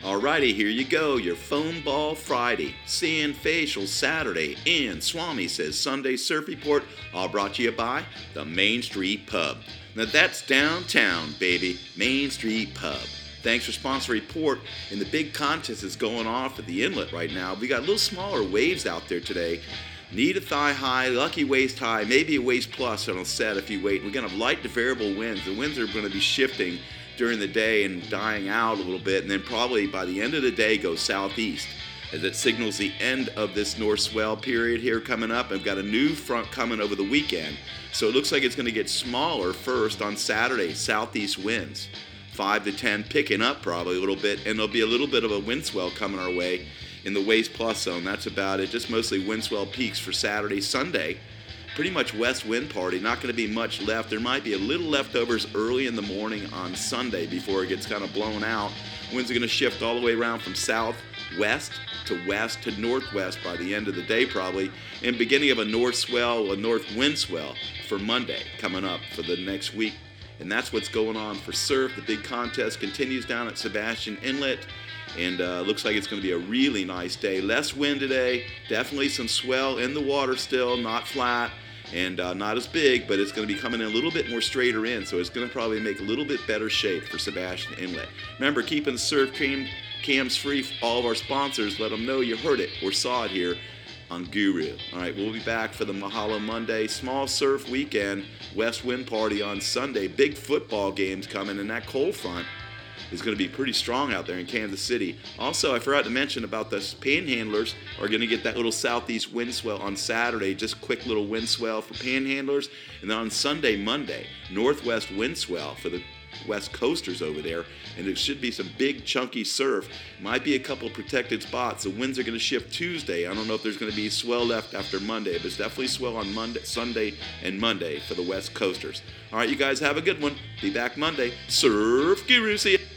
Alrighty, here you go, your Foam Ball Friday, Sand Facial Saturday, and Swami Says Sunday Surf Report, all brought to you by the Main Street Pub. Now that's downtown, baby, Main Street Pub. Thanks for sponsoring the report, and the big contest is going off at the inlet right now. We got a little smaller waves out there today. Need a thigh high, lucky waist high, maybe a waist plus on a set if you wait. We're going to have light to variable winds. The winds are going to be shifting during the day and dying out a little bit, and then probably by the end of the day go southeast as it signals the end of this north swell period here coming up. I've got a new front coming over the weekend, so it looks like it's going to get smaller first on Saturday. Southeast winds 5 to 10, picking up probably a little bit, and there'll be a little bit of a wind swell coming our way in the waist plus zone. That's about it. Just mostly wind swell peaks for Saturday. Sunday, pretty much west wind party. Not going to be much left. There might be a little leftovers early in the morning on Sunday before it gets kind of blown out. Winds are going to shift all the way around from southwest to west to northwest by the end of the day probably, and beginning of a north swell, a north wind swell for Monday coming up for the next week. And that's what's going on for surf. The big contest continues down at Sebastian Inlet, and looks like it's going to be a really nice day. Less wind today, definitely some swell in the water still, not flat, and not as big, but it's going to be coming in a little bit more straighter in, so it's going to probably make a little bit better shape for Sebastian Inlet. Remember, keeping the surf cams free for all of our sponsors. Let them know you heard it or saw it here on Guru. All right, we'll be back for the Mahalo Monday small surf weekend, west wind party on Sunday. Big football games coming, and that cold front is going to be pretty strong out there in Kansas City. Also, I forgot to mention about the panhandlers are going to get that little southeast wind swell on Saturday, just quick little wind swell for panhandlers. And then on Sunday, Monday, northwest wind swell for the west coasters over there, and there should be some big chunky surf. Might be a couple protected spots. The winds are going to shift Tuesday. I don't know if there's going to be swell left after Monday, but it's definitely swell on Monday, Sunday, and Monday for the west coasters. All right, you guys have a good one. Be back Monday. Surf Guru, see ya.